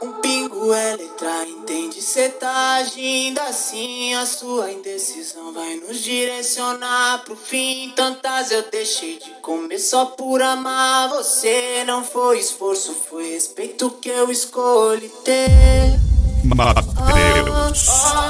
Um pingo é letra, entende? Cê tá agindo assim, a sua indecisão vai nos direcionar pro fim. Tantas eu deixei de comer só por amar você. Não foi esforço, foi respeito que eu escolhi ter. Matheus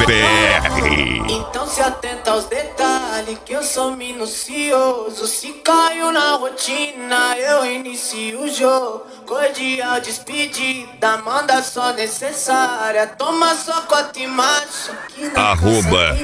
PR. Então se atenta aos detalhes que eu sou minucioso. Se caio na rotina eu inicio o jogo. Cordial despedida, manda só necessária. Toma só cota e marcha. Arroba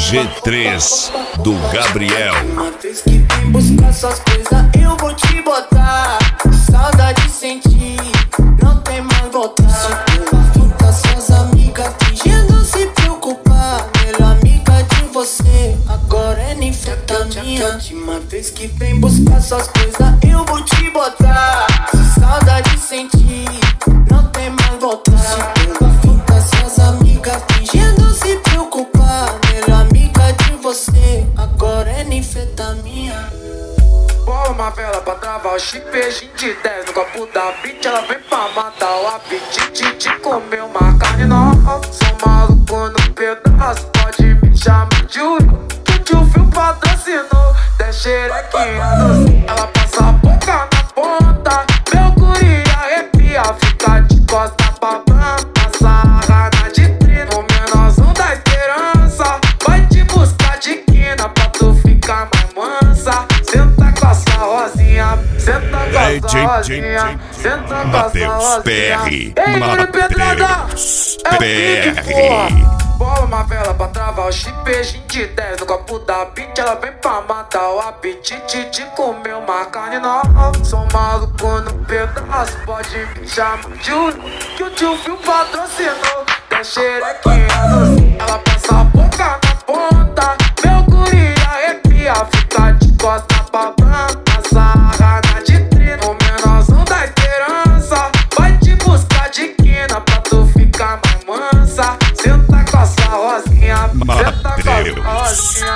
G3 do Gabriel. Uma vez que vem buscar suas coisas eu vou te botar. Saudade sentir, não tem mais voltar. Fica suas amigas fingindo se preocupar. Melhor amiga de você, agora é ninfetamina. Última vez que vem buscar suas coisas eu vou te botar. Saudade sentir, não tem mais voltar. Fica suas amigas fingindo se preocupar. Melhor amiga de você, agora é ninfetamina. Bola uma vela pra travar o chip, beijinho de 10 no copo da beat. Ela vem pra matar o apetite de comer uma carne nova. Sou maluco no pedaço, pode me chamar de Uri. Que o fio patrocinou, tem xerequinha doce. Ela passa a boca na ponta, meu guri arrepia. Fica de costa pra planta, sarrada de trino. O menorzão da esperança vai te buscar de quina pra tu ficar mais mansa. Senta com a sua rosinha, senta com a sua rosinha, senta com a sua rosinha. Ei, Guri Pedrada, é pique, porra. Bola uma vela pra travar o chip, beijinho de 10 no copo da beat. Ela vem pra matar o apetite de comer uma carne nova. Sou maluco no pedaço, pode me chamar de Uri. Que o tio Fio patrocinou, tem xerequinha doce. Ela passa a boca na ponta, meu guri arrepia. Fica de costa pra planta, sarrada de trino. O menorzão da esperança vai te buscar de quina pra tu ficar mais mansa. Senta com a sua rosinha, senta com a sua rosinha.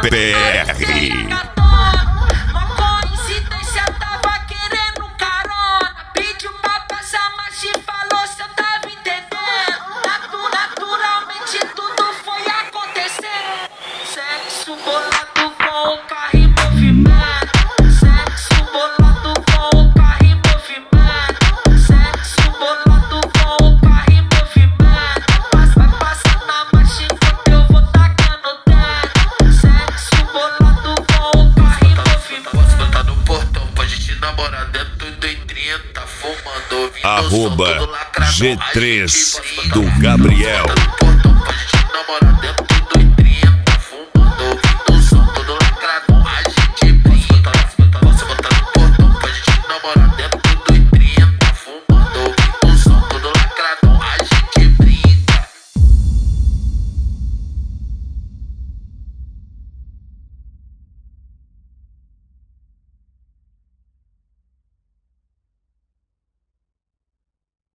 PR. Uma coincidência, tava querendo carona. Pediu pra passar, mas te falou se eu tava entendendo. Naturalmente tudo foi acontecer. Sexo bolado com o carro em movimento. Sexo bolado com o carro em movimento. Sexo bolado com o carro em movimento. Vai passar na marcha enquanto eu vou tacando o dedo. Sexo bolado com o carro em movimento. Posso botar no portão, pode te namorar dentro do 30, fumando, ouvindo Arroba som, todo lacrado. G3 do Gabriel. Bota no portão,